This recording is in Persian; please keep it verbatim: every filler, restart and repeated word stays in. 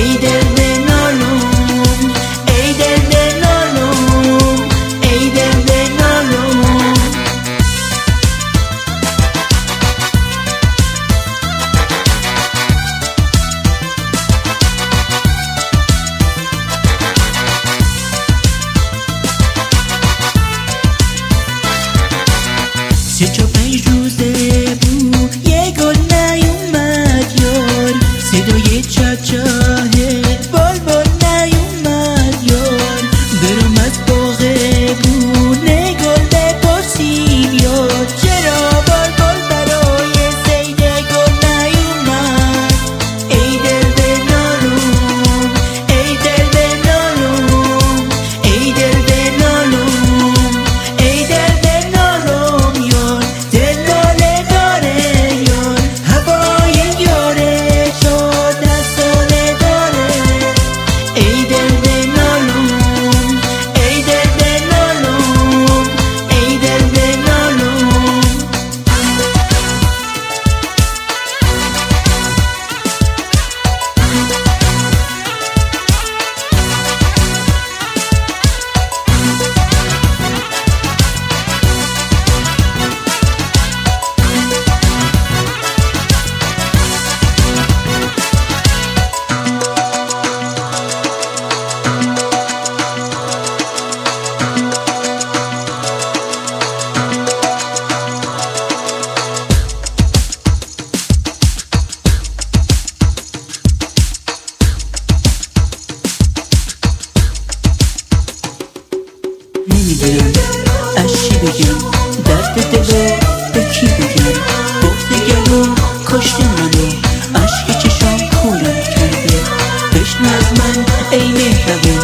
ای دل بنالم، ای دل بنالم، ای دل بنالم. سه چو پنج روزه بود یه گل نیومد یار، صدای چهچهه بلبل نیومد یار. برم از باغ بونه گل بپرسیم یار، چرا بلبل برای صید گل نیومد. ای دل بنالم، ای دل بنالم، ای دل بنالم، ای دل بنالم یار. دل لاله داره یار، هوای یاره شاد دستانه داره. ای دل بنالم، ای دل بنالم، ای دل بنالم. نمیدونم از چی بگم، درد دلو به کی بگم. گفته گلو کشته منو، اشک چشام کورم کرده. بشنو از من ای مهربون،